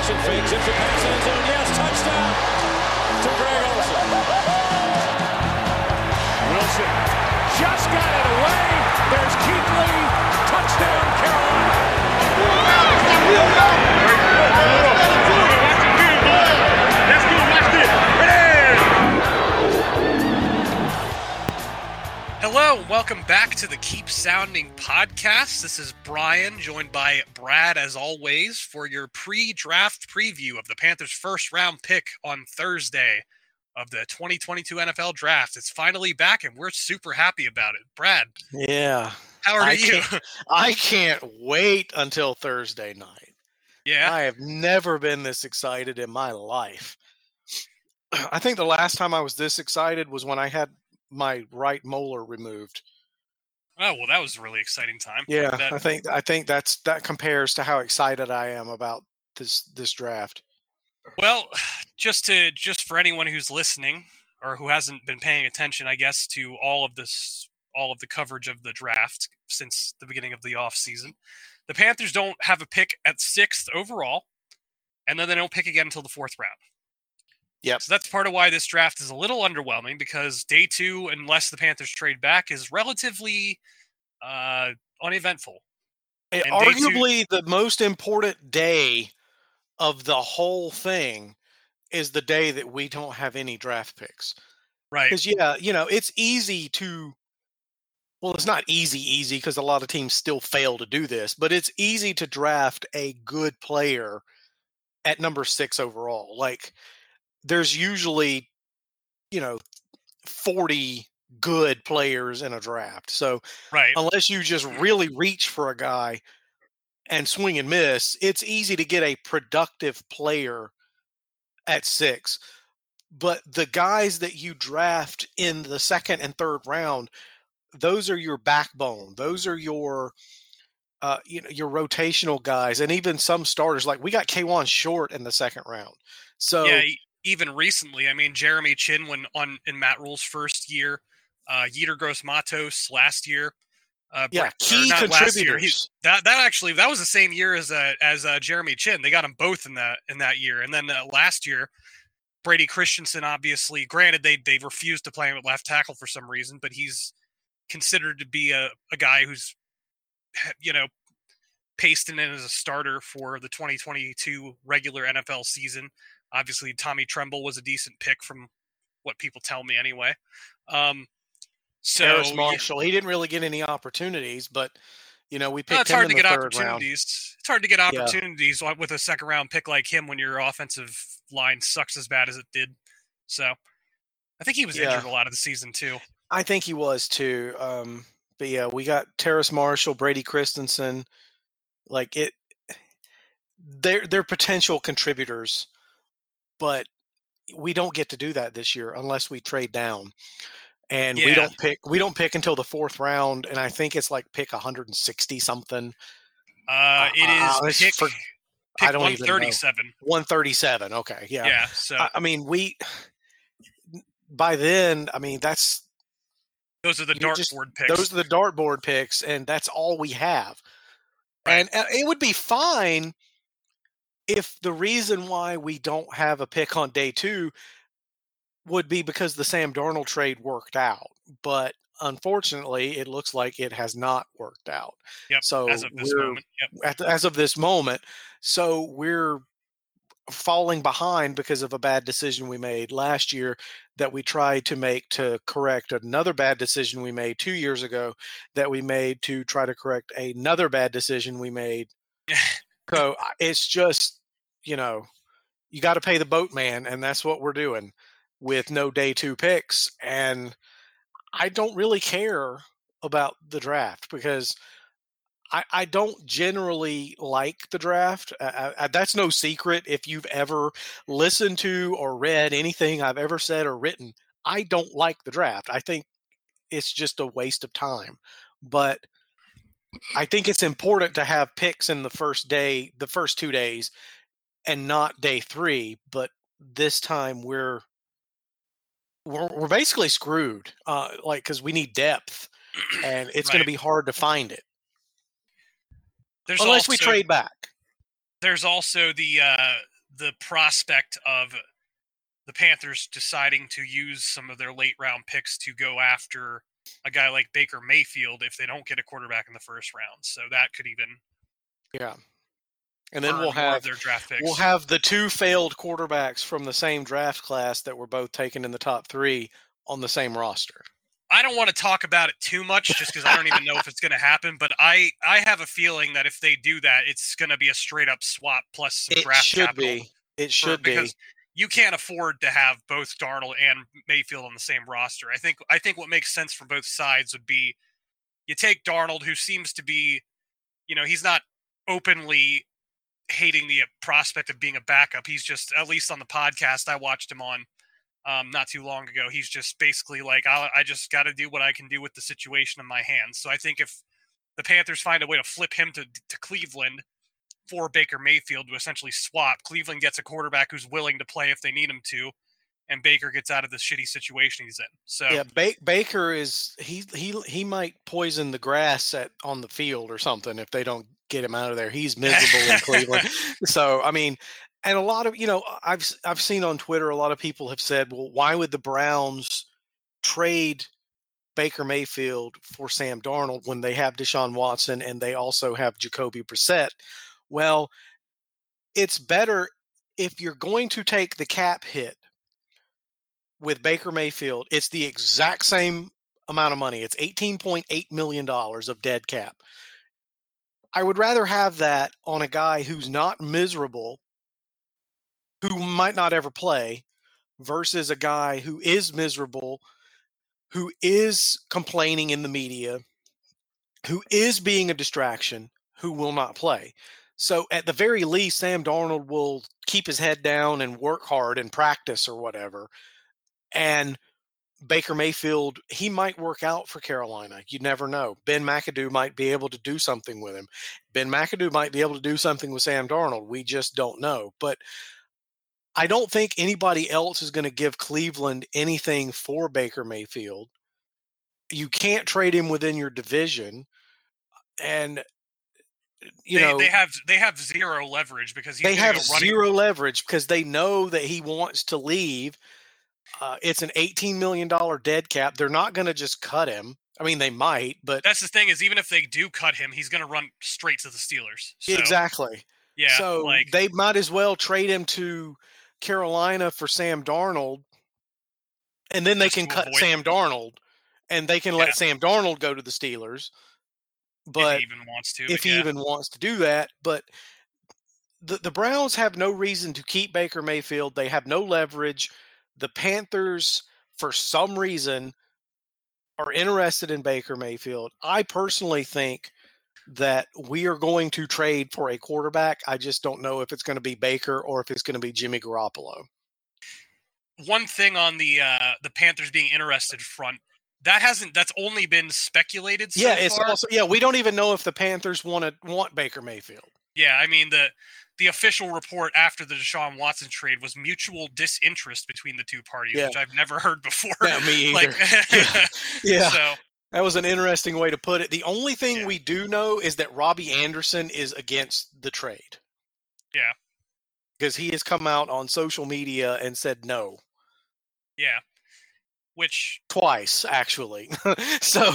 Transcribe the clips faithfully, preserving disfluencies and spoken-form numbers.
motion fake, zips it past the end zone. Yes, touchdown to Greg Olsen. Wilson just got it away. There's Kuechly. Touchdown, Carolina. Let's go, watch this. Hello, and welcome back to the Keep Sounding podcast. This is Brian, joined by Brad, as always, for your pre-draft preview of the Panthers' first-round pick on Thursday of the twenty twenty-two N F L Draft. It's finally back, and we're super happy about it. Brad, yeah, how are I you? Can't, I can't wait until Thursday night. Yeah, I have never been this excited in my life. I think the last time I was this excited was when I had my right molar removed. Oh, well, that was a really exciting time. Yeah, that, I think I think that's that compares to how excited I am about this this draft. Well, just to just for anyone who's listening or who hasn't been paying attention, I guess, to all of this, all of the coverage of the draft since the beginning of the offseason, the Panthers don't have a pick at sixth overall, and then they don't pick again until the fourth round. Yep. So that's part of why this draft is a little underwhelming, because day two, unless the Panthers trade back, is relatively uh, uneventful. And and arguably, two, the most important day of the whole thing is the day that we don't have any draft picks. Right. Because, yeah, you know, it's easy to, well, it's not easy, easy, because a lot of teams still fail to do this, but it's easy to draft a good player at number six overall. Like, there's usually, you know, forty good players in a draft. So right. unless you just really reach for a guy and swing and miss, it's easy to get a productive player at six. But the guys that you draft in the second and third round, those are your backbone. Those are your, uh, you know, your rotational guys, and even some starters. Like we got Kawann Short in the second round. So yeah, even recently, I mean, Jeremy Chinn when on in Matt Rule's first year, uh, Yetur Gross-Matos last year. Uh, yeah, Brett, key not contributors. Last year. He, that that actually that was the same year as uh, as uh, Jeremy Chinn. They got them both in that in that year, and then uh, last year, Brady Christensen. Obviously, granted they they refused to play him at left tackle for some reason, but he's considered to be a, a guy who's, you know, pasted in as a starter for the twenty twenty-two regular N F L season. Obviously, Tommy Tremble was a decent pick from what people tell me anyway. Um, so Terrace Marshall, yeah. He didn't really get any opportunities, but, you know, we picked no, it's him hard in to the get third opportunities. round. It's hard to get opportunities yeah. with a second round pick like him when your offensive line sucks as bad as it did. So I think he was yeah. injured a lot of the season too. I think he was too. Um, but yeah, we got Terrace Marshall, Brady Christensen. Like it, they're they're potential contributors, but we don't get to do that this year unless we trade down. And yeah. we don't pick we don't pick until the fourth round, and I think it's like pick one hundred sixty something. Uh, it is uh, pick, for, pick I don't one thirty-seven. Even know. one thirty-seven. Okay, yeah. Yeah. So I, I mean, we by then, I mean that's those are the dartboard picks. Those are the dartboard picks, and that's all we have. Right. And, and it would be fine if the reason why we don't have a pick on day two would be because the Sam Darnold trade worked out. But unfortunately, it looks like it has not worked out. Yep, so as of this we're, moment. Yep. At the, as of this moment. So we're falling behind because of a bad decision we made last year that we tried to make to correct another bad decision we made two years ago that we made to try to correct another bad decision we made. So it's just, you know, you got to pay the boatman, and that's what we're doing with no day two picks. And I don't really care about the draft because I, I don't generally like the draft. I, I, that's no secret. If you've ever listened to or read anything I've ever said or written, I don't like the draft. I think it's just a waste of time. But I think it's important to have picks in the first day, the first two days, and not day three. But this time we're we're, we're basically screwed, uh, like because we need depth, and it's right. going to be hard to find it. There's Unless also, we trade back. There's also the uh, the prospect of the Panthers deciding to use some of their late round picks to go after a guy like Baker Mayfield if they don't get a quarterback in the first round. So that could even yeah. And then burn we'll more have of their draft picks. we'll have the two failed quarterbacks from the same draft class that were both taken in the top three on the same roster. I don't want to talk about it too much just because I don't even know if it's going to happen, but I, I have a feeling that if they do that, it's going to be a straight up swap plus some It draft should capital. be. It for- should be. because you can't afford to have both Darnold and Mayfield on the same roster. I think I think what makes sense for both sides would be you take Darnold, who seems to be, you know, he's not openly hating the prospect of being a backup. He's just, at least on the podcast I watched him on um, not too long ago, he's just basically like, I, I just got to do what I can do with the situation in my hands. So I think if the Panthers find a way to flip him to, to Cleveland for Baker Mayfield to essentially swap, Cleveland gets a quarterback who's willing to play if they need him to, and Baker gets out of the shitty situation he's in. So Yeah, ba- Baker is he he he might poison the grass at on the field or something if they don't get him out of there. He's miserable in Cleveland. So I mean, and a lot of you know I've I've seen on Twitter a lot of people have said, well, why would the Browns trade Baker Mayfield for Sam Darnold when they have Deshaun Watson and they also have Jacoby Brissett? Well, it's better if you're going to take the cap hit with Baker Mayfield. It's the exact same amount of money. It's eighteen point eight million dollars of dead cap. I would rather have that on a guy who's not miserable, who might not ever play, versus a guy who is miserable, who is complaining in the media, who is being a distraction, who will not play. So at the very least, Sam Darnold will keep his head down and work hard and practice or whatever. And Baker Mayfield, he might work out for Carolina. You never know. Ben McAdoo might be able to do something with him. Ben McAdoo might be able to do something with Sam Darnold. We just don't know. But I don't think anybody else is going to give Cleveland anything for Baker Mayfield. You can't trade him within your division. And you they, know, they have they have zero leverage because he's they gonna have go running. zero leverage because they know that he wants to leave. Uh, it's an eighteen million dollars dead cap. They're not going to just cut him. I mean, they might, but That's the thing is, even if they do cut him, he's going to run straight to the Steelers. So, exactly. Yeah. So like, they might as well trade him to Carolina for Sam Darnold, and then they Just can to cut avoid- Sam Darnold, and they can Yeah. let Sam Darnold go to the Steelers. But if he even wants to. if but he yeah. even wants to do that. But the, the Browns have no reason to keep Baker Mayfield. They have no leverage. The Panthers, for some reason, are interested in Baker Mayfield. I personally think that we are going to trade for a quarterback. I just don't know if it's going to be Baker or if it's going to be Jimmy Garoppolo. One thing on the uh, the Panthers being interested front, that hasn't that's only been speculated so yeah, it's far. also yeah, we don't even know if the Panthers want to want Baker Mayfield. Yeah, I mean the the official report after the Deshaun Watson trade was mutual disinterest between the two parties, Yeah. which I've never heard before. Yeah, me either. Like, Yeah. Yeah. So That was an interesting way to put it. The only thing Yeah. we do know is that Robbie Anderson is against the trade. Yeah. Because he has come out on social media and said no. yeah, which Twice, actually. So,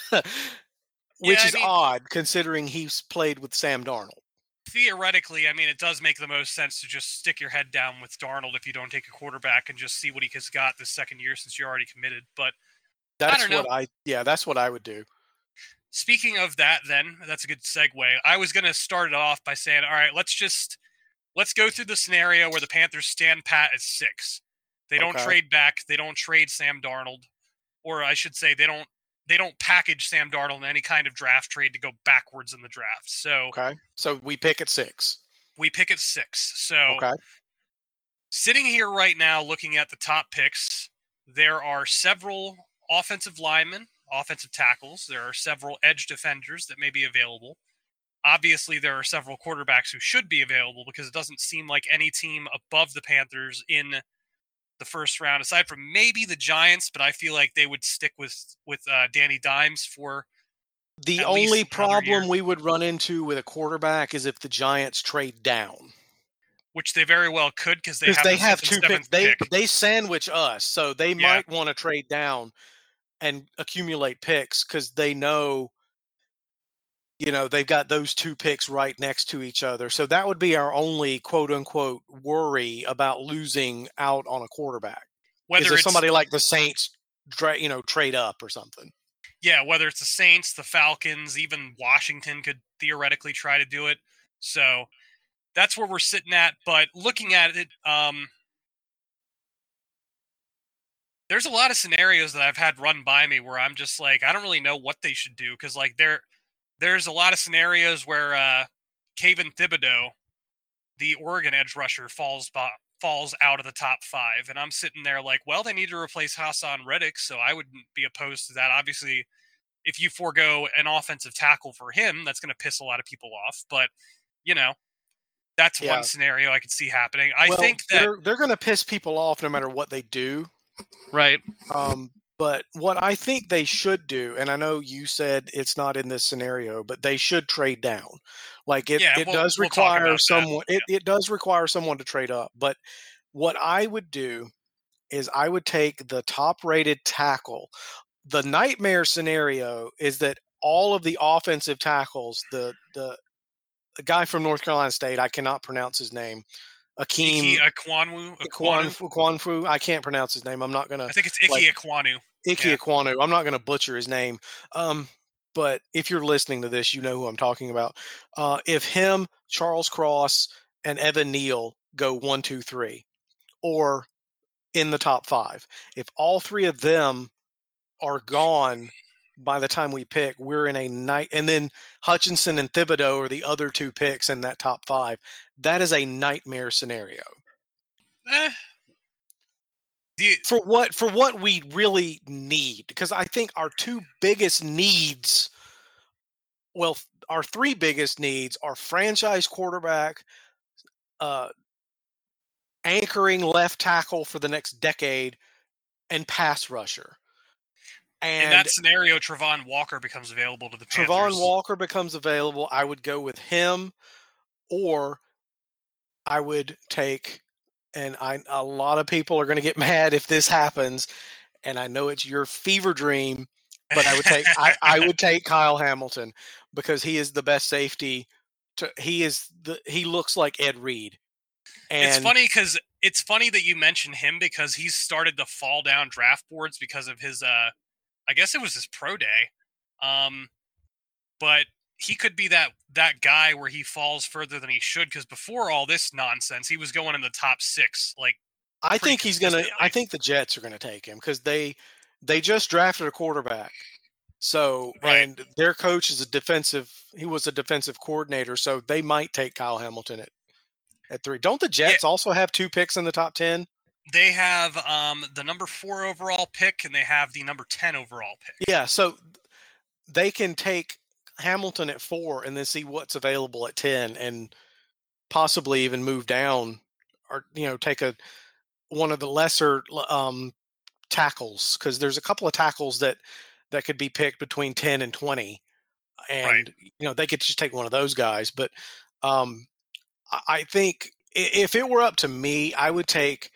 which I is mean- odd considering he's played with Sam Darnold. theoretically, I mean, it does make the most sense to just stick your head down with Darnold if you don't take a quarterback and just see what he has got this second year since you're already committed. But That's don't know. what I, yeah, that's what I would do. speaking of that, then that's a good segue. I was going to start it off by saying, all right, let's just let's go through the scenario where the Panthers stand pat at six. They don't Okay. trade back. They don't trade Sam Darnold, or I should say, they don't they don't package Sam Darnold in any kind of draft trade to go backwards in the draft. So Okay. So we pick at six. we pick at six. So Okay. sitting here right now, looking at the top picks, there are several offensive linemen, offensive tackles. There are several edge defenders that may be available. Obviously, there are several quarterbacks who should be available because it doesn't seem like any team above the Panthers in the first round, aside from maybe the Giants, but I feel like they would stick with with uh, Danny Dimes for The At least only another problem year. we would run into with a quarterback is if the Giants trade down. which they very well could because they have they the have fifth two and picks. seventh They pick. they sandwich us, so they Yeah. might want to trade down and accumulate picks because they know, you know, they've got those two picks right next to each other. So that would be our only quote unquote worry about losing out on a quarterback. Whether is if it's somebody like the Saints, tra- you know, trade up or something. yeah, whether it's the Saints, the Falcons, even Washington could theoretically try to do it. So that's where we're sitting at. But looking at it, um, there's a lot of scenarios that I've had run by me where I'm just like, I don't really know what they should do because like there, there's a lot of scenarios where uh, Kayvon Thibodeau, the Oregon edge rusher, falls by, falls out of the top five, and I'm sitting there like, well, they need to replace Hassan Reddick, so I wouldn't be opposed to that. Obviously, if you forego an offensive tackle for him, that's going to piss a lot of people off. But you know, that's Yeah. one scenario I could see happening. I Well, think that they're they're going to piss people off no matter what they do. right. Um, but what I think they should do, and I know you said it's not in this scenario, but they should trade down. Like it, Yeah, it we'll- does we'll talk require about that. someone. It, it does require someone to trade up. But what I would do is I would take the top-rated tackle. The nightmare scenario is that all of the offensive tackles, the the, the guy from North Carolina State, I cannot pronounce his name, Akeem Iki Ekwonu, Ekwonu. Kwanfu, Kwanfu, I can't pronounce his name. I'm not gonna I think it's Iki like- Ekwonu. Ike Yeah. Ekwonu. I'm not gonna butcher his name. Um, but if you're listening to this, you know who I'm talking about. Uh, if him, Charles Cross, and Evan Neal go one, two, three, or in the top five, if all three of them are gone by the time we pick, we're in a night. And then Hutchinson and Thibodeau are the other two picks in that top five. That is a nightmare scenario. Eh. The, For what for what we really need, because I think our two biggest needs, well, our three biggest needs are franchise quarterback, uh, anchoring left tackle for the next decade, and pass rusher. in And that scenario, Travon Walker becomes available to the Panthers. Travon Walker becomes available. I would go with him, or I would take. And I, a lot of people are going to get mad if this happens, and I know it's your fever dream, but I would take I, I would take Kyle Hamilton because he is the best safety. To, he is the he looks like Ed Reed. And It's funny because it's funny that you mentioned him because he's started to fall down draft boards because of his uh I guess it was his pro day. Um but he could be that that guy where he falls further than he should because before all this nonsense, he was going in the top six. Like I pretty think he's gonna. I consistently. think the Jets are gonna take him because they they just drafted a quarterback. So Right. and their coach is a defensive. He was a defensive coordinator, so they might take Kyle Hamilton at at three. Don't the Jets also have two picks in the top ten? they have um the number four overall pick and they have the number ten overall pick. Yeah, so they can take Hamilton at four and then see what's available at ten, and possibly even move down, or you know, take a one of the lesser um, tackles because there's a couple of tackles that that could be picked between ten and twenty, and Right. you know they could just take one of those guys. But um, I- I think i- if it were up to me, I would take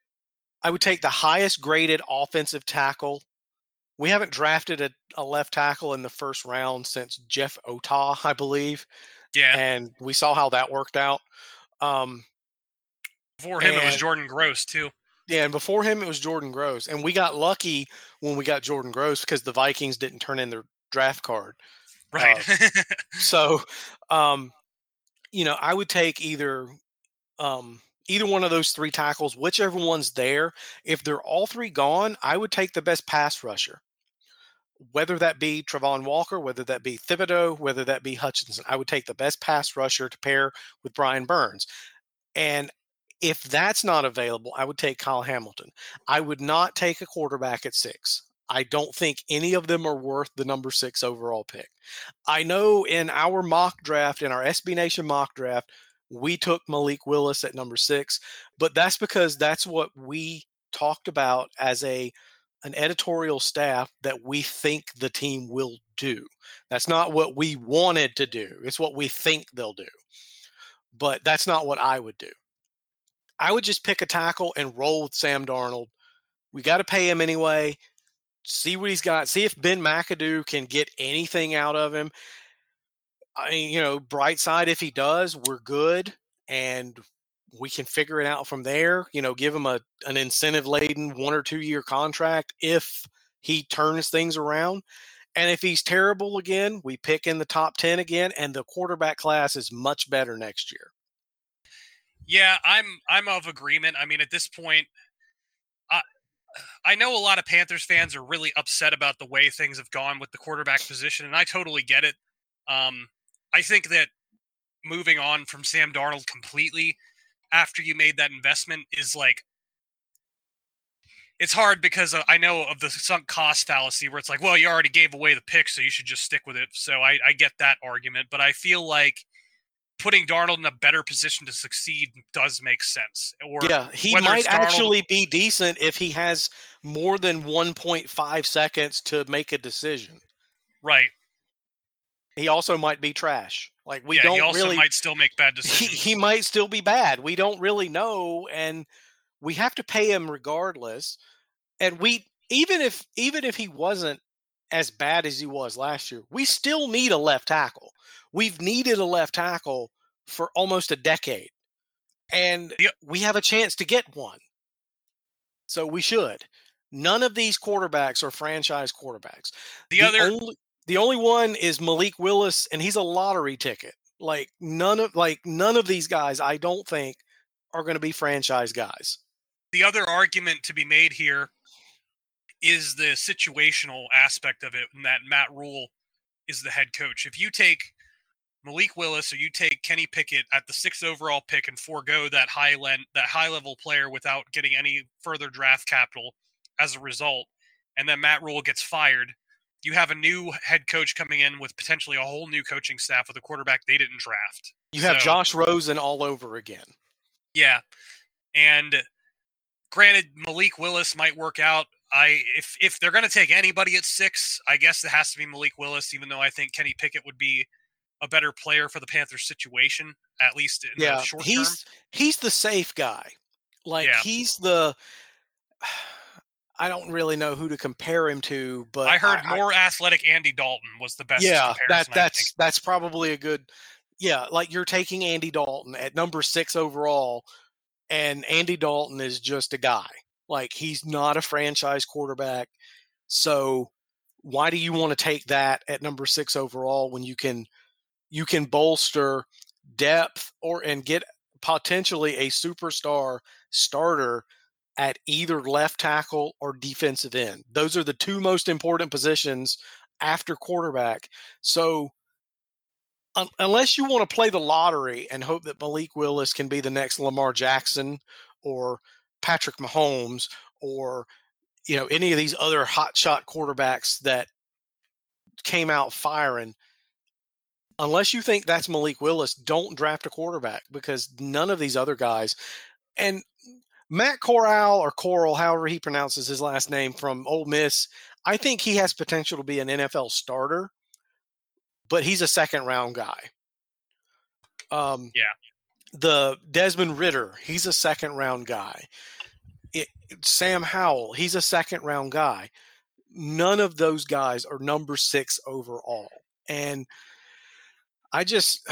I would take the highest graded offensive tackle. We haven't drafted a, a left tackle in the first round since Jeff Otah, I believe, Yeah. and we saw how that worked out. Um, Before him, it was and- Jordan Gross too. Yeah, and before him it was Jordan Gross, and we got lucky when we got Jordan Gross because the Vikings didn't turn in their draft card. Right. So, um, you know, I would take either um, either one of those three tackles, whichever one's there. If they're all three gone, I would take the best pass rusher, whether that be Travon Walker, whether that be Thibodeau, whether that be Hutchinson. I would take the best pass rusher to pair with Brian Burns, and if that's not available, I would take Kyle Hamilton. I would not take a quarterback at six. I don't think any of them are worth the number six overall pick. I know in our mock draft, in our S B Nation mock draft, we took Malik Willis at number six, but that's because that's what we talked about as a an editorial staff that we think the team will do. That's not what we wanted to do. It's what we think they'll do. But that's not what I would do. I would just pick a tackle and roll with Sam Darnold. We got to pay him anyway. See what he's got. See if Ben McAdoo can get anything out of him. I mean, you know, bright side, if he does, we're good, and we can figure it out from there. You know, give him a an incentive laden one or two year contract if he turns things around. And if he's terrible again, we pick in the top ten again, and the quarterback class is much better next year. Yeah, I'm I'm of agreement. I mean, at this point, I I know a lot of Panthers fans are really upset about the way things have gone with the quarterback position, and I totally get it. Um, I think that moving on from Sam Darnold completely after you made that investment is like, it's hard because I know of the sunk cost fallacy where it's like, well, you already gave away the pick, so you should just stick with it. So I, I get that argument, but I feel like putting Darnold in a better position to succeed does make sense. Or yeah, he whether might it's Darnold- actually be decent if he has more than one point five seconds to make a decision. Right. He also might be trash. Like we yeah, don't he also really. might still make bad He, decisions. he might still be bad. We don't really know, and we have to pay him regardless. And we even if even if he wasn't as bad as he was last year, we still need a left tackle. We've needed a left tackle for almost a decade, and Yep. we have a chance to get one. So we should. None of these quarterbacks are franchise quarterbacks. The other- only, the only one is Malik Willis, and he's a lottery ticket. Like none of like none of these guys, I don't think, are going to be franchise guys. The other argument to be made here is the situational aspect of it, and that Matt Rule is the head coach. If you take Malik Willis or you take Kenny Pickett at the sixth overall pick and forego that high len- that high level player without getting any further draft capital as a result, and then Matt Rule gets fired, you have a new head coach coming in with potentially a whole new coaching staff with a quarterback they didn't draft. You have So- Josh Rosen all over again. Yeah. And granted, Malik Willis might work out. I if if they're going to take anybody at six, I guess it has to be Malik Willis, even though I think Kenny Pickett would be a better player for the Panthers situation, at least in Yeah, the short he's term. he's the safe guy. Like Yeah. he's the. I don't really know who to compare him to, but I heard I, more athletic Andy Dalton was the best yeah, comparison, that I that's think. that's probably a good. Yeah, like you're taking Andy Dalton at number six overall, and Andy Dalton is just a guy. Like he's not a franchise quarterback. So why do you want to take that at number six overall when you can you can bolster depth or and get potentially a superstar starter at either left tackle or defensive end? Those are the two most important positions after quarterback. So un- unless you want to play the lottery and hope that Malik Willis can be the next Lamar Jackson or Patrick Mahomes or you know any of these other hotshot quarterbacks that came out firing, unless you think that's Malik Willis, don't draft a quarterback because none of these other guys. And Matt Corral or Coral, however he pronounces his last name, from Ole Miss, I think he has potential to be an N F L starter, but he's a second round guy. Um, Yeah. The Desmond Ridder, he's a second round guy. It, Sam Howell, he's a second round guy. None of those guys are number six overall. And I just,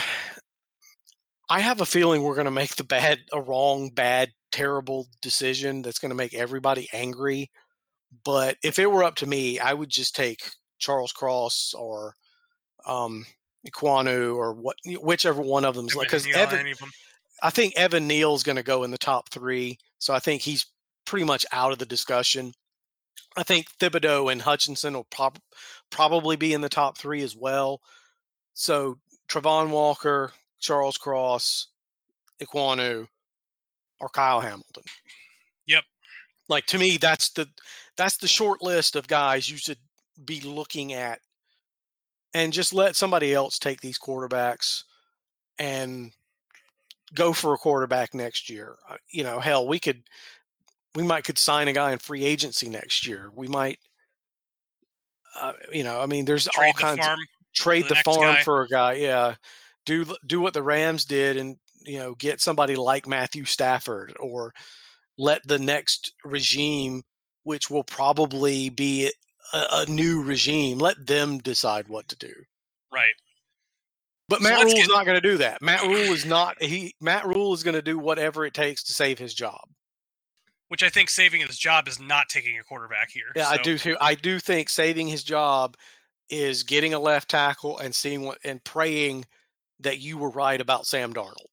I have a feeling we're going to make the bad, a wrong, bad, terrible decision that's going to make everybody angry. But if it were up to me, I would just take Charles Cross or um, Iquanu or what, whichever one of them. Because Neal, Evan, any of them. I think Evan Neal's going to go in the top three. So I think he's pretty much out of the discussion. I think Thibodeau and Hutchinson will prob- probably be in the top three as well. So Travon Walker, Charles Cross, Iquanu, or Kyle Hamilton. Yep. Like to me, that's the that's the short list of guys you should be looking at, and just let somebody else take these quarterbacks and go for a quarterback next year. Uh, You know, hell, we could we might could sign a guy in free agency next year. We might, uh, you know, I mean, there's Trade all the kinds farm. of trade for the the next farm guy. for a guy. Yeah, do do what the Rams did and you know, get somebody like Matthew Stafford, or let the next regime, which will probably be a, a new regime, let them decide what to do. Right. But So Matt let's Rule is get- not going to do that. Matt Rule is not he. Matt Rule is going to do whatever it takes to save his job. Which I think saving his job is not taking a quarterback here. Yeah, I So- do too. I do think saving his job is getting a left tackle and seeing what and praying that you were right about Sam Darnold.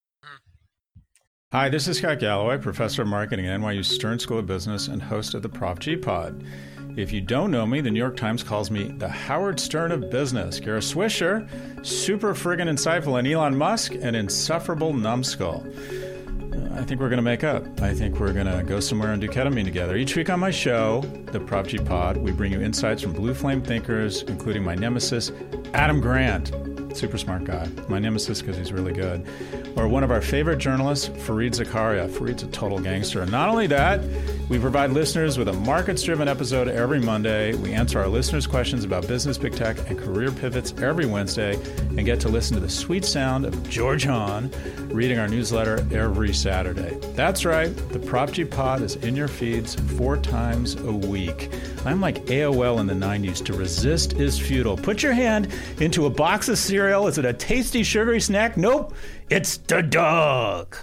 Hi, this is Scott Galloway, professor of marketing at N Y U Stern School of Business and host of the Prop G Pod. If you don't know me, the New York Times calls me the Howard Stern of business. You're a swisher, super friggin' insightful, and Elon Musk, an insufferable numbskull. Uh, I think we're going to make up. I think we're going to go somewhere and do ketamine together. Each week on my show, the Prop G Pod, we bring you insights from blue flame thinkers, including my nemesis, Adam Grant. Super smart guy. My nemesis because he's really good. Or one of our favorite journalists, Fareed Zakaria. Fareed's a total gangster. And not only that, we provide listeners with a markets-driven episode every Monday. We answer our listeners' questions about business, big tech, and career pivots every Wednesday, and get to listen to the sweet sound of George Hahn reading our newsletter every Saturday. That's right. The Prop G Pod is in your feeds four times a week. I'm like A O L in the nineties. To resist is futile. Put your hand into a box of cereal. Is it a tasty, sugary snack? Nope. It's the dog.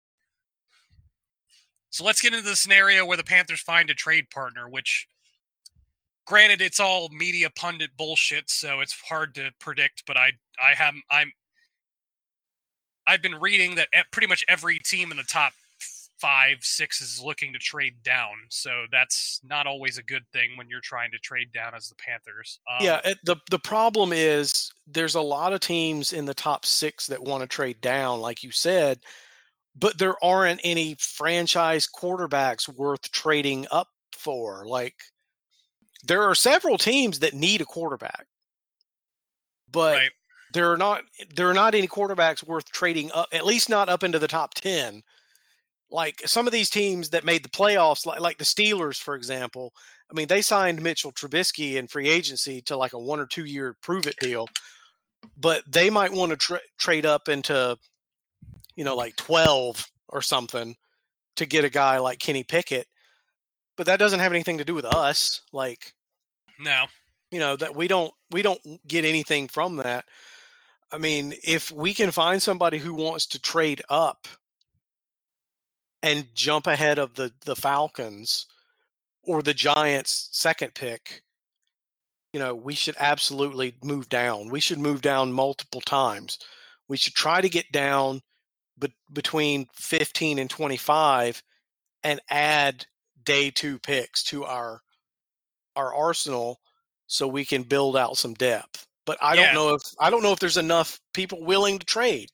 So let's get into the scenario where the Panthers find a trade partner, which, granted, it's all media pundit bullshit, so it's hard to predict. But I, I have, I'm, I've been reading that pretty much every team in the top five, six is looking to trade down. So that's not always a good thing when you're trying to trade down as the Panthers. Um, Yeah, it, the the problem is there's a lot of teams in the top six that want to trade down, like you said, but there aren't any franchise quarterbacks worth trading up for. Like, there are several teams that need a quarterback, but right. there are not there are not any quarterbacks worth trading up, at least not up into the top ten. Like some of these teams that made the playoffs, like, like the Steelers, for example, I mean, they signed Mitchell Trubisky in free agency to like a one or two year prove it deal, but they might want to tra- trade up into, you know, like twelve or something to get a guy like Kenny Pickett. But that doesn't have anything to do with us. Like, No. you know, that we don't, we don't get anything from that. I mean, if we can find somebody who wants to trade up and jump ahead of the, the Falcons or the Giants' second pick, you know, we should absolutely move down. We should move down multiple times. We should try to get down be- between fifteen and twenty-five and add day two picks to our our arsenal so we can build out some depth. But I Yeah. don't know if I don't know if there's enough people willing to trade.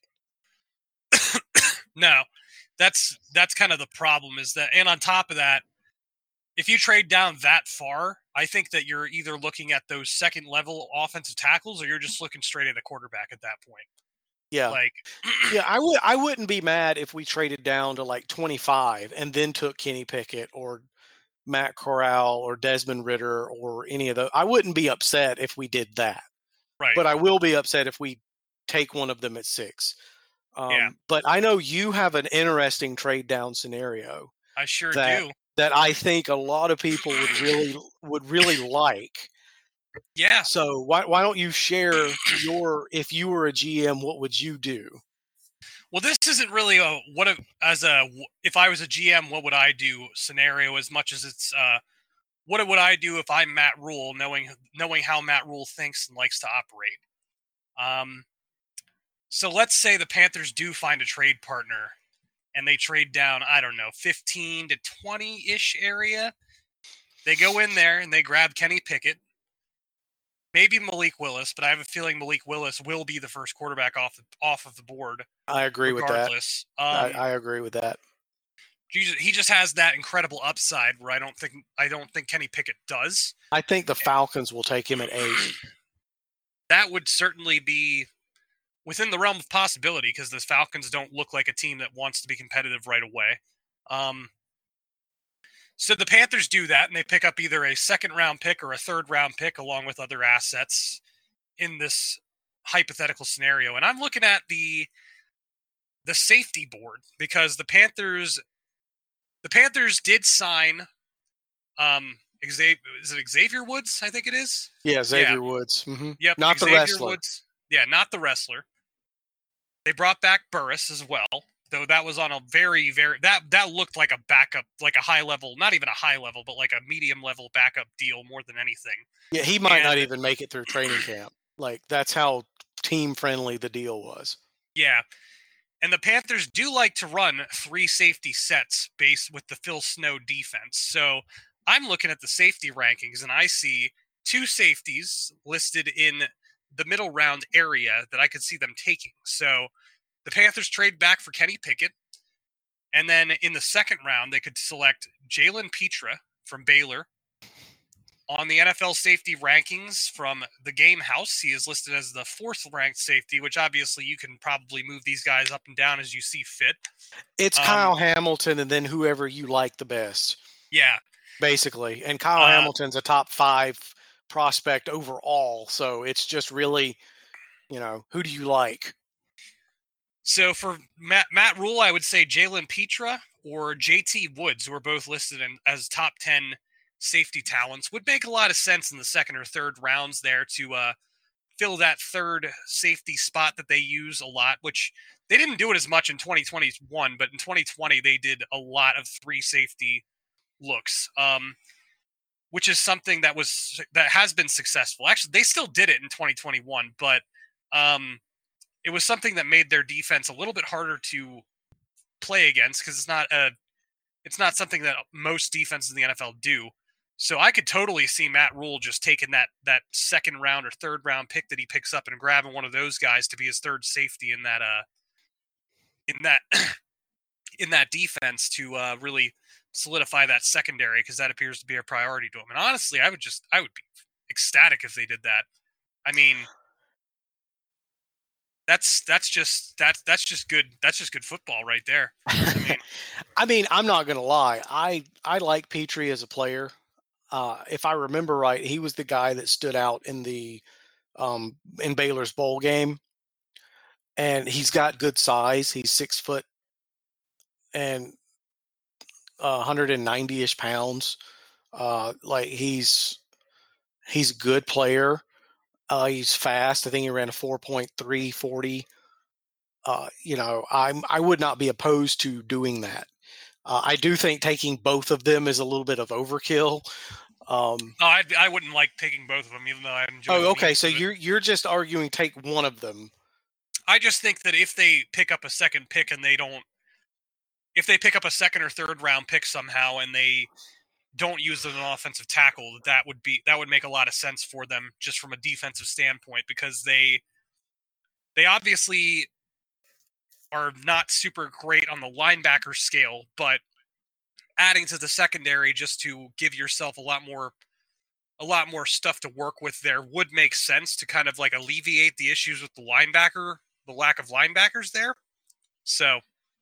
No, that's that's kind of the problem is that, and on top of that, if you trade down that far, I think that you're either looking at those second level offensive tackles or you're just looking straight at a quarterback at that point. Yeah. Like, Yeah, I would I wouldn't be mad if we traded down to like twenty-five and then took Kenny Pickett or Matt Corral or Desmond Ritter or any of those. I wouldn't be upset if we did that. right. But I will be upset if we take one of them at six. Um, Yeah. But I know you have an interesting trade down scenario I sure that- do. that I think a lot of people would really would really like. Yeah. So why why don't you share your, if you were a G M, what would you do? Well, this isn't really a what if, as a if I was a G M, what would I do scenario as much as it's uh, what would I do if I'm Matt Rule, knowing knowing how Matt Rule thinks and likes to operate. Um, so let's say the Panthers do find a trade partner, and they trade down, I don't know, fifteen to twenty ish area. They go in there and they grab Kenny Pickett. Maybe Malik Willis, but I have a feeling Malik Willis will be the first quarterback off the, off of the board. I agree with that. Regardless, I, um, I agree with that. he just, he just has that incredible upside where I don't think I don't think Kenny Pickett does. I think the Falcons will take him at eight. That would certainly be within the realm of possibility because the Falcons don't look like a team that wants to be competitive right away. Um, so the Panthers do that, and they pick up either a second-round pick or a third-round pick along with other assets in this hypothetical scenario. And I'm looking at the the safety board, because the Panthers, the Panthers did sign, um, Xavier, is it Xavier Woods? I think it is. Yeah, Xavier Yeah. Woods. Mm-hmm. Yep, Not Xavier the wrestler. Woods. Yeah, not the wrestler. They brought back Burris as well, though that was on a very, very that that looked like a backup, like a high level, not even a high level, but like a medium level backup deal more than anything. Yeah, he might not And- even make it through training camp. Like, that's how team friendly the deal was. Yeah. And the Panthers do like to run three safety sets based with the Phil Snow defense. So I'm looking at the safety rankings and I see two safeties listed in the middle round area that I could see them taking. So the Panthers trade back for Kenny Pickett. And then in the second round, they could select Jalen Petra from Baylor. On the N F L safety rankings from the Game House, he is listed as the fourth ranked safety, which obviously you can probably move these guys up and down as you see fit. It's Um, Kyle Hamilton and then whoever you like the best, Yeah. basically. And Kyle Uh, Hamilton's a top five prospect overall. So it's just really, you know, who do you like? So for Matt, Matt Rule, I would say Jalen Petra or J T Woods, who are both listed in, as top ten safety talents, would make a lot of sense in the second or third rounds there to uh, fill that third safety spot that they use a lot, which they didn't do it as much in twenty twenty-one, but in twenty twenty they did a lot of three safety looks, um, which is something that was that has been successful. Actually, they still did it in twenty twenty-one, but um, it was something that made their defense a little bit harder to play against because it's not a it's not something that most defenses in the N F L do. So I could totally see Matt Rule just taking that that second round or third round pick that he picks up and grabbing one of those guys to be his third safety in that uh in that in that defense to uh, really solidify that secondary, because that appears to be a priority to him. And honestly, I would just I would be ecstatic if they did that. I mean, that's that's just that's that's just good that's just good football right there. I mean, I mean, I'm not going to lie. I, I like Petrie as a player. Uh, if I remember right, he was the guy that stood out in the um, in Baylor's bowl game, and he's got good size. He's six foot and uh, one hundred ninety-ish pounds. Uh, like he's he's a good player. Uh, he's fast. I think he ran a four point three forty. Uh, you know, I'm I would not be opposed to doing that. Uh, I do think taking both of them is a little bit of overkill. Um, no, I I wouldn't like taking both of them, even though I enjoy. oh, the okay. means So of it. you're you're just arguing take one of them. I just think that if they pick up a second pick and they don't, if they pick up a second or third round pick somehow and they don't use an offensive tackle, that that would be that would make a lot of sense for them just from a defensive standpoint, because they they obviously are not super great on the linebacker scale, but adding to the secondary just to give yourself a lot more a lot more stuff to work with there would make sense to kind of like alleviate the issues with the linebacker, the lack of linebackers there. So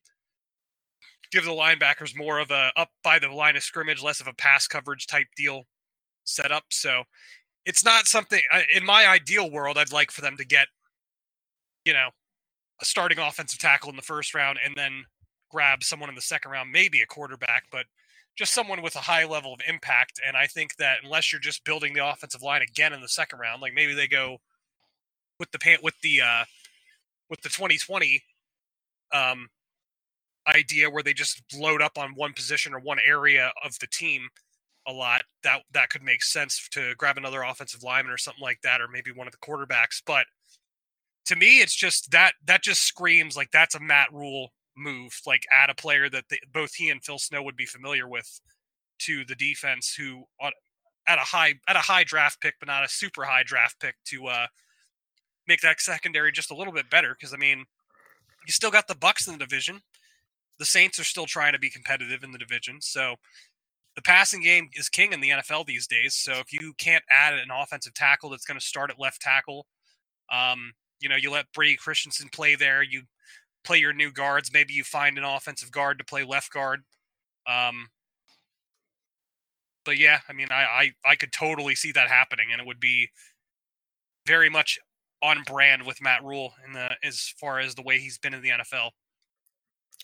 give the linebackers more of a up by the line of scrimmage, less of a pass coverage type deal set up. So it's not something in my ideal world I'd like for them to get, you know, a starting offensive tackle in the first round and then grab someone in the second round, maybe a quarterback, but just someone with a high level of impact. And I think that unless you're just building the offensive line again in the second round, like maybe they go with the pan- with the uh, with the twenty twenty um, idea where they just load up on one position or one area of the team a lot. That that could make sense to grab another offensive lineman or something like that, or maybe one of the quarterbacks. But to me, it's just that that just screams like that's a Matt Rule move, like add a player that they, both he and Phil Snow would be familiar with to the defense, who on, at a high at a high draft pick, but not a super high draft pick, to uh, make that secondary just a little bit better. Because I mean, you still got the Bucs in the division. The Saints are still trying to be competitive in the division, so the passing game is king in the N F L these days. So if you can't add an offensive tackle that's going to start at left tackle, um, you know, you let Brady Christensen play there. You play your new guards. Maybe you find an offensive guard to play left guard. Um, but yeah, I mean, I, I, I could totally see that happening, and it would be very much on brand with Matt Rule in the as far as the way he's been in the N F L.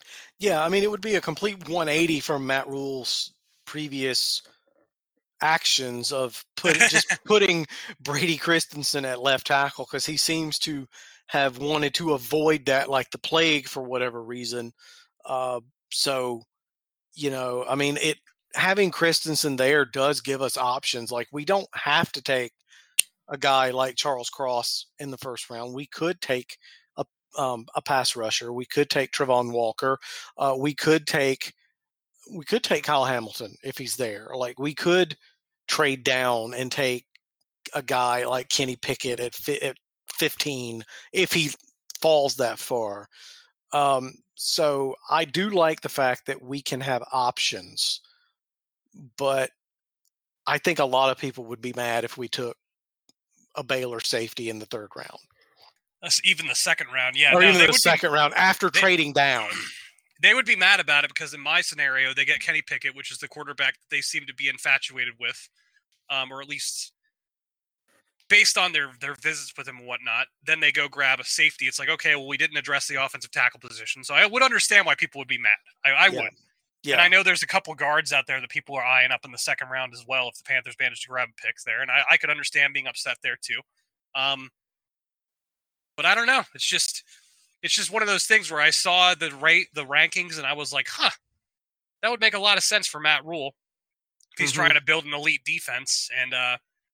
Yeah, I mean, it would be a complete one eighty from Matt Rule's previous actions of put just putting Brady Christensen at left tackle, because he seems to have wanted to avoid that like the plague for whatever reason. Uh, so, you know, I mean, it having Christensen there does give us options. Like, we don't have to take a guy like Charles Cross in the first round. We could take a um, a pass rusher. We could take Trevon Walker. Uh, we could take we could take Kyle Hamilton if he's there. Like, we could trade down and take a guy like Kenny Pickett at, fi- at fifteen if he falls that far. Um, so I do like the fact that we can have options, but I think a lot of people would be mad if we took a Baylor safety in the third round. That's even the second round, yeah. Or no, even they the would second be, round after they, trading down. They would be mad about it because in my scenario, they get Kenny Pickett, which is the quarterback that they seem to be infatuated with, um, or at least based on their, their visits with him and whatnot. Then they go grab a safety. It's like, okay, well, we didn't address the offensive tackle position. So I would understand why people would be mad. I, I Yeah. would. Yeah. And I know there's a couple guards out there that people are eyeing up in the second round as well if the Panthers manage to grab a pick there. And I, I could understand being upset there too. Um, but I don't know. It's just it's just one of those things where I saw the rate the rankings and I was like, huh, that would make a lot of sense for Matt Rule if he's Mhm. trying to build an elite defense. And uh,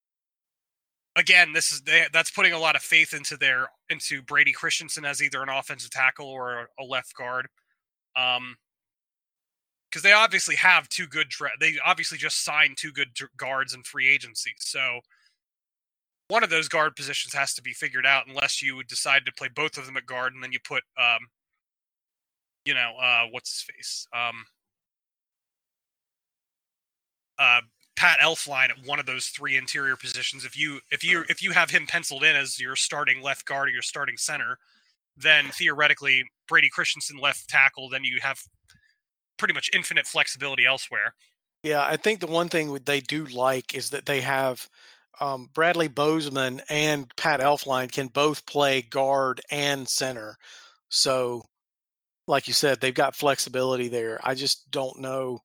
again, this is they, that's putting a lot of faith into their into Brady Christensen as either an offensive tackle or a left guard. Um, because they obviously have two good. They obviously just signed two good guards in free agency. So one of those guard positions has to be figured out, unless you decide to play both of them at guard, and then you put, um, you know, uh, what's his face, um, uh, Pat Elflein at one of those three interior positions. If you if you if you have him penciled in as your starting left guard or your starting center, then theoretically Brady Christensen left tackle. Then you have pretty much infinite flexibility elsewhere. Yeah, I think the one thing they do like is that they have um, Bradley Bozeman and Pat Elflein can both play guard and center. So, like you said, they've got flexibility there. I just don't know.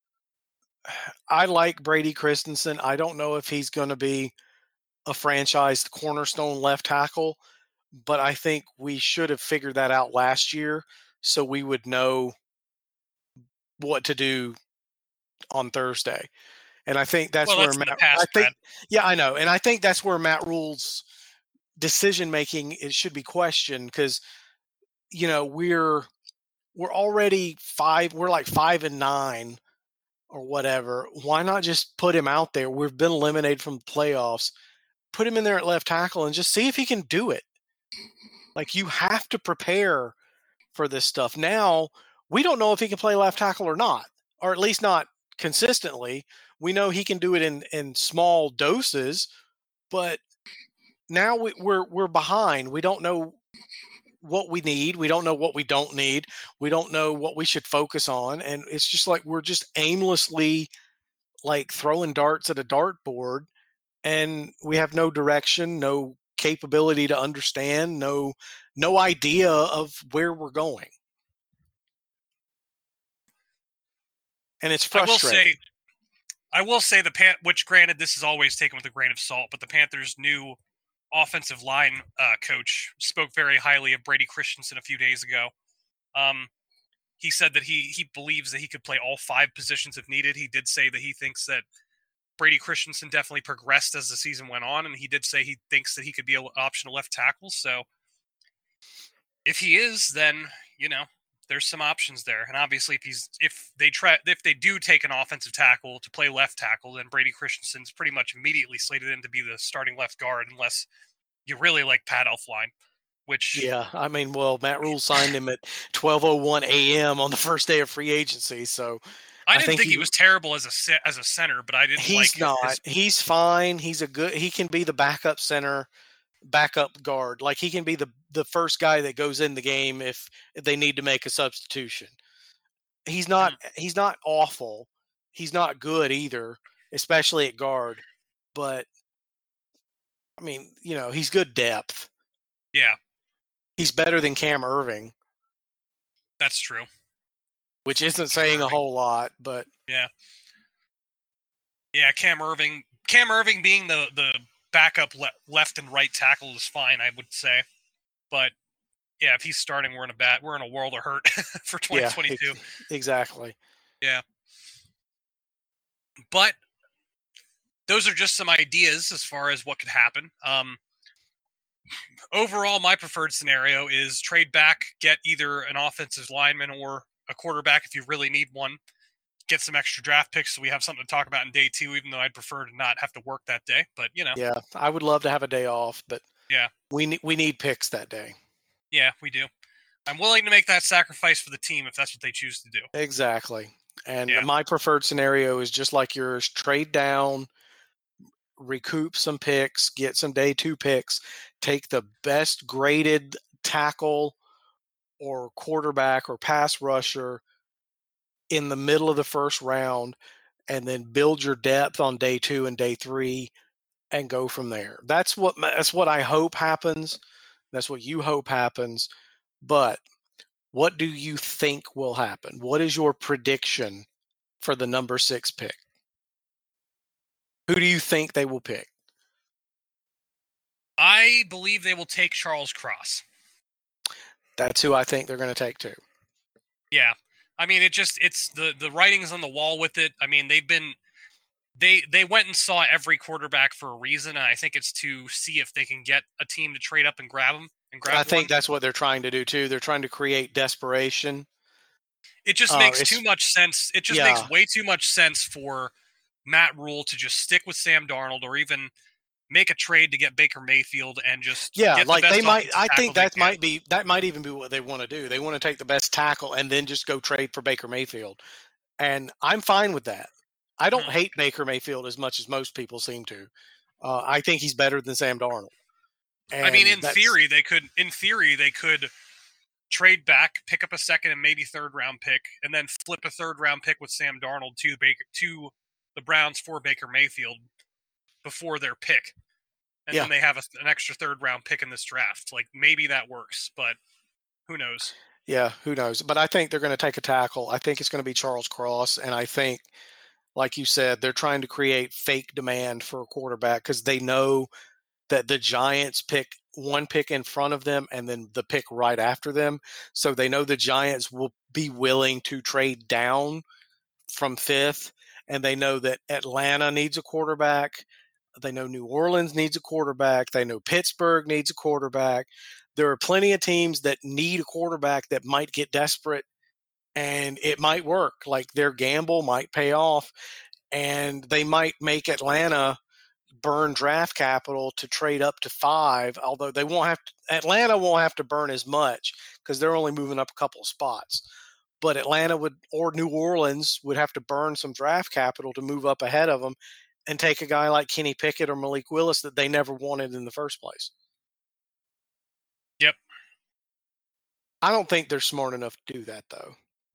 I like Brady Christensen. I don't know if he's going to be a franchise cornerstone left tackle, but I think we should have figured that out last year so we would know what to do on Thursday. And I think that's well, where that's in Matt, the past, I think, Brad. yeah, I know. And I think that's where Matt Rule's decision making it should be questioned, because, you know, we're, we're already five, we're like five and nine or whatever. Why not just put him out there? We've been eliminated from the playoffs. Put him in there at left tackle and just see if he can do it. Like, you have to prepare for this stuff. Now, we don't know if he can play left tackle or not, or at least not consistently. We know he can do it in, in small doses, but now we, we're we're behind. We don't know what we need. We don't know what we don't need. We don't know what we should focus on, and it's just like we're just aimlessly like throwing darts at a dartboard, and we have no direction, no capability to understand, no no idea of where we're going. And it's frustrating. I will say, I will say the Pan, which granted this is always taken with a grain of salt, but the Panthers' new offensive line uh, coach spoke very highly of Brady Christensen a few days ago. Um, he said that he he believes that he could play all five positions if needed. He did say that he thinks that Brady Christensen definitely progressed as the season went on, and he did say he thinks that he could be an optional left tackle. So if he is, then, you know, there's some options there. And obviously if he's if they try if they do take an offensive tackle to play left tackle, then Brady Christensen's pretty much immediately slated in to be the starting left guard, unless you really like Pat Elflein, which Yeah, I mean, well, Matt Rule signed him at twelve oh one a.m. on the first day of free agency, so I didn't I think think he, he was terrible as a se- as a center, but I didn't he's like not. his, He's fine. He's a good. He can be the backup center, backup guard. Like, he can be the the first guy that goes in the game if, if they need to make a substitution. He's not. He's not awful. He's not good either, especially at guard. But I mean, you know, he's good depth. yeah, He's better than Cam Irving. that's true. which isn't saying a whole lot, but yeah, yeah. Cam Irving, Cam Irving being the the backup le- left and right tackle is fine, I would say, but yeah, if he's starting, we're in a bad, we're in a world of hurt for twenty twenty-two. Yeah, exactly. Yeah, but those are just some ideas as far as what could happen. Um, overall, my preferred scenario is trade back, get either an offensive lineman or a quarterback if you really need one. Get some extra draft picks so we have something to talk about in day two, even though I'd prefer to not have to work that day. But, you know. Yeah, I would love to have a day off, but yeah, we, ne- we need picks that day. Yeah, we do. I'm willing to make that sacrifice for the team if that's what they choose to do. Exactly. And Yeah. my preferred scenario is just like yours, trade down, recoup some picks, get some day two picks, take the best graded tackle or quarterback or pass rusher in the middle of the first round, and then build your depth on day two and day three and go from there. That's what that's what I hope happens. That's what you hope happens. But what do you think will happen? What is your prediction for the number six pick? Who do you think they will pick? I believe they will take Charles Cross. That's who I think they're going to take too. Yeah. I mean, it just, it's the, the writing's on the wall with it. I mean, they've been, they, they went and saw every quarterback for a reason. And I think it's to see if they can get a team to trade up and grab them and grab I think one. that's what they're trying to do too. They're trying to create desperation. It just Uh, makes it's- too much sense. It just Yeah. makes way too much sense for Matt Rule to just stick with Sam Darnold or even make a trade to get Baker Mayfield and just Yeah, get the like best they might. offensive I tackle think they that can. might be that might even be what they want to do. They want to take the best tackle and then just go trade for Baker Mayfield, and I'm fine with that. I don't Hmm. hate Baker Mayfield as much as most people seem to. Uh, I think he's better than Sam Darnold. I mean, And in that's- theory, they could. In theory, they could trade back, pick up a second and maybe third round pick, and then flip a third round pick with Sam Darnold to Baker to the Browns for Baker Mayfield before their pick, and Yeah. then they have a, an extra third round pick in this draft. Like maybe that works, but who knows? Yeah, who knows? But I think they're going to take a tackle. I think it's going to be Charles Cross, and I think, like you said, they're trying to create fake demand for a quarterback because they know that the Giants pick one pick in front of them and then the pick right after them. So they know the Giants will be willing to trade down from fifth, and they know that Atlanta needs a quarterback. They know New Orleans needs a quarterback. They know Pittsburgh needs a quarterback. There are plenty of teams that need a quarterback that might get desperate, and it might work. Like their gamble might pay off, and they might make Atlanta burn draft capital to trade up to five, although they won't have to, Atlanta won't have to burn as much because they're only moving up a couple of spots. But Atlanta would, or New Orleans would have to burn some draft capital to move up ahead of them and take a guy like Kenny Pickett or Malik Willis that they never wanted in the first place. Yep. I don't think they're smart enough to do that, though.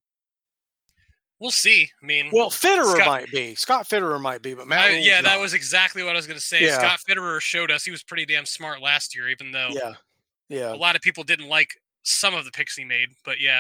We'll see. I mean, Well, Fitterer Scott- might be. Scott Fitterer might be, but Matt I, Rule's yeah, that not. was exactly what I was going to say. Yeah. Scott Fitterer showed us he was pretty damn smart last year, even though Yeah, yeah. a lot of people didn't like some of the picks he made. But yeah,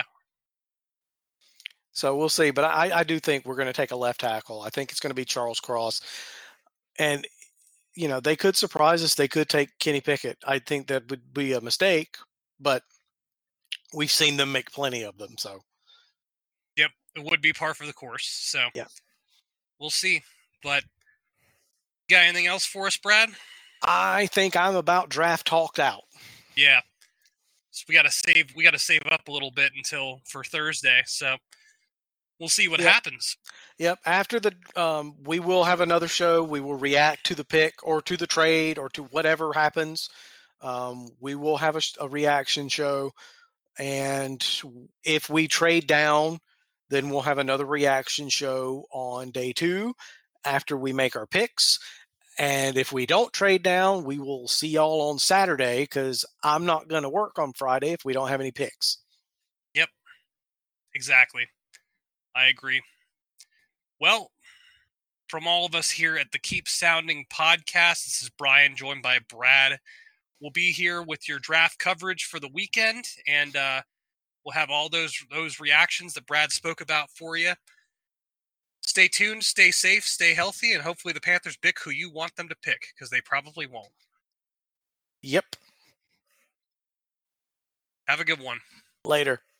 So we'll see. But I, I do think we're going to take a left tackle. I think it's going to be Charles Cross. And, you know, they could surprise us. They could take Kenny Pickett. I think that would be a mistake, but we've seen them make plenty of them. So, yep, it would be par for the course. So Yeah. we'll see. But you got anything else for us, Brad? I think I'm about draft talked out. Yeah. So we got to save. We got to save up a little bit until for Thursday. So we'll see what Yep. happens. Yep. After the, um, we will have another show. We will react to the pick or to the trade or to whatever happens. Um, we will have a, sh- a reaction show. And if we trade down, then we'll have another reaction show on day two after we make our picks. And if we don't trade down, we will see y'all on Saturday because I'm not going to work on Friday if we don't have any picks. Exactly. I agree. Well, from all of us here at the Keep Sounding podcast, this is Brian, joined by Brad. We'll be here with your draft coverage for the weekend, and uh, We'll have all those those reactions that Brad spoke about for you. Stay tuned, stay safe, stay healthy, and hopefully the Panthers pick who you want them to pick, because they probably won't. Yep. Have a good one. Later.